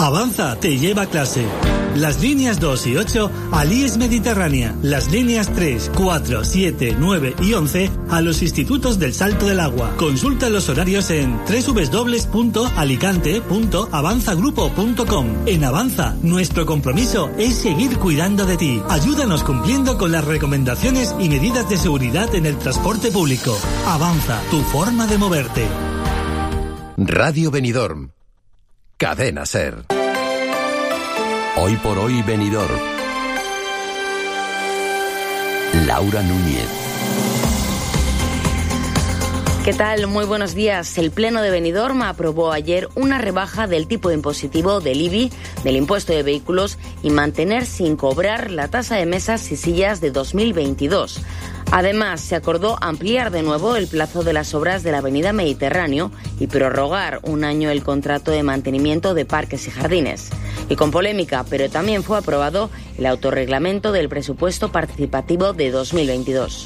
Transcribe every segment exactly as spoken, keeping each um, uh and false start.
Avanza te lleva a clase. Las líneas dos y ocho al I E S Mediterránea. Las líneas tres, cuatro, siete, nueve y once a los institutos del Salto del Agua. Consulta los horarios en doble u doble u doble u punto alicante punto avanza grupo punto com. En Avanza, nuestro compromiso es seguir cuidando de ti. Ayúdanos cumpliendo con las recomendaciones y medidas de seguridad en el transporte público. Avanza, tu forma de moverte. Radio Benidorm. Cadena SER. Hoy por hoy Benidorm. Laura Núñez. ¿Qué tal? Muy buenos días. El Pleno de Benidorm aprobó ayer una rebaja del tipo impositivo del I B I, del impuesto de vehículos, y mantener sin cobrar la tasa de mesas y sillas de dos mil veintidós. Además, se acordó ampliar de nuevo el plazo de las obras de la Avenida Mediterráneo y prorrogar un año el contrato de mantenimiento de parques y jardines. Y con polémica, pero también fue aprobado el autorreglamento del presupuesto participativo de dos mil veintidós.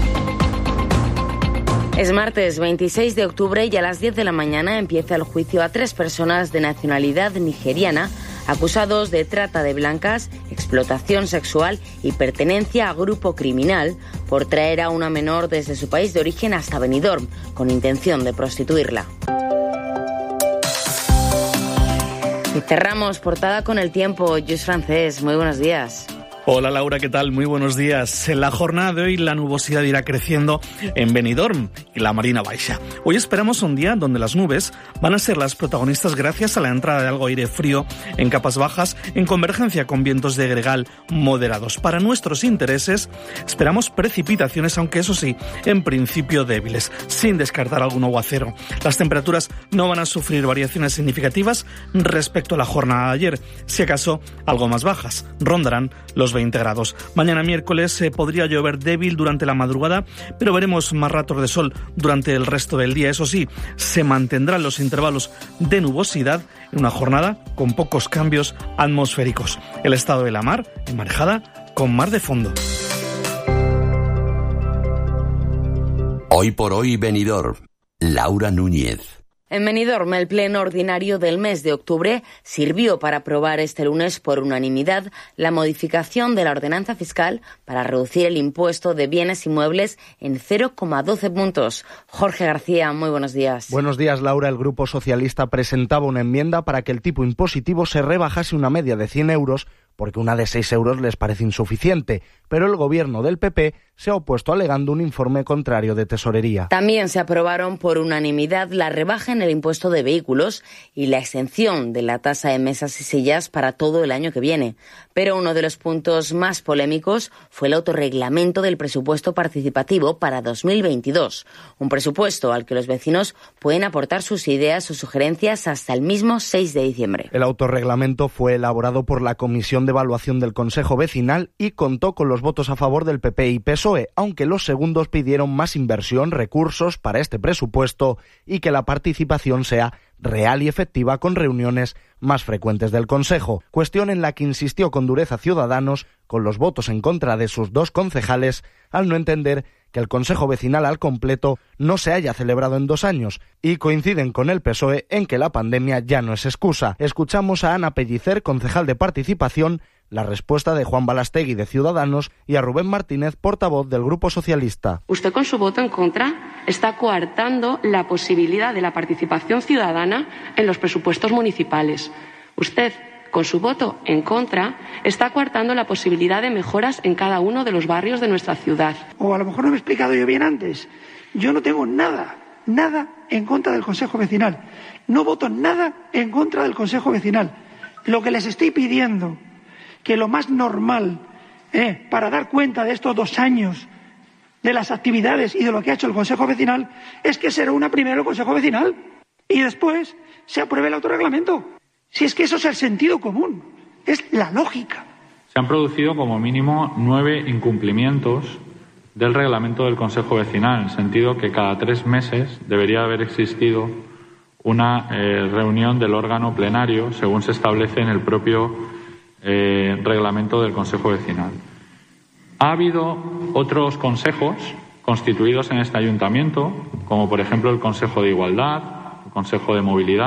Es martes veintiséis de octubre y a las diez de la mañana empieza el juicio a tres personas de nacionalidad nigeriana acusados de trata de blancas, explotación sexual y pertenencia a grupo criminal por traer a una menor desde su país de origen hasta Benidorm con intención de prostituirla. Y cerramos portada con el tiempo. Lluís Francés, muy buenos días. Hola Laura, ¿qué tal? Muy buenos días. En la jornada de hoy la nubosidad irá creciendo en Benidorm y la Marina Baixa. Hoy esperamos un día donde las nubes van a ser las protagonistas gracias a la entrada de algo aire frío en capas bajas en convergencia con vientos de gregal moderados. Para nuestros intereses esperamos precipitaciones, aunque eso sí, en principio débiles, sin descartar algún aguacero. Las temperaturas no van a sufrir variaciones significativas respecto a la jornada de ayer, si acaso algo más bajas, rondarán los veinte grados. Mañana miércoles eh, podría llover débil durante la madrugada, pero veremos más ratos de sol durante el resto del día. Eso sí, se mantendrán los intervalos de nubosidad en una jornada con pocos cambios atmosféricos. El estado de la mar, enmarejada con mar de fondo. Hoy por hoy Benidorm. Laura Núñez. En Benidorm, el pleno ordinario del mes de octubre sirvió para aprobar este lunes por unanimidad la modificación de la ordenanza fiscal para reducir el impuesto de bienes inmuebles en cero coma doce puntos. Jorge García, muy buenos días. Buenos días, Laura. El Grupo Socialista presentaba una enmienda para que el tipo impositivo se rebajase una media de cien euros porque una de seis euros les parece insuficiente, pero el gobierno del P P se ha opuesto alegando un informe contrario de Tesorería. También se aprobaron por unanimidad la rebaja en el impuesto de vehículos y la exención de la tasa de mesas y sillas para todo el año que viene. Pero uno de los puntos más polémicos fue el autorreglamento del presupuesto participativo para dos mil veintidós, un presupuesto al que los vecinos pueden aportar sus ideas o sugerencias hasta el mismo seis de diciembre. El autorreglamento fue elaborado por la Comisión de Evaluación del Consejo Vecinal y contó con los votos a favor del P P y P S O E, aunque los segundos pidieron más inversión, recursos para este presupuesto y que la participación sea real y efectiva con reuniones más frecuentes del Consejo, cuestión en la que insistió con dureza Ciudadanos, con los votos en contra de sus dos concejales, al no entender que el Consejo Vecinal al completo no se haya celebrado en dos años, y coinciden con el P S O E en que la pandemia ya no es excusa. Escuchamos a Ana Pellicer, concejal de Participación, la respuesta de Juan Balastegui de Ciudadanos y a Rubén Martínez, portavoz del Grupo Socialista. Usted con su voto en contra está coartando la posibilidad de la participación ciudadana en los presupuestos municipales. Usted con su voto en contra está coartando la posibilidad de mejoras en cada uno de los barrios de nuestra ciudad. O a lo mejor no me he explicado yo bien antes. Yo no tengo nada, nada en contra del Consejo Vecinal. No voto nada en contra del Consejo Vecinal. Lo que les estoy pidiendo, que lo más normal eh, para dar cuenta de estos dos años de las actividades y de lo que ha hecho el Consejo Vecinal es que se reúna primero el Consejo Vecinal y después se apruebe el autorreglamento. Si es que eso es el sentido común, es la lógica. Se han producido como mínimo nueve incumplimientos del reglamento del Consejo Vecinal, en el sentido que cada tres meses debería haber existido una eh, reunión del órgano plenario, según se establece en el propio Eh, reglamento del Consejo Vecinal. Ha habido otros consejos constituidos en este ayuntamiento, como por ejemplo el Consejo de Igualdad, el Consejo de Movilidad.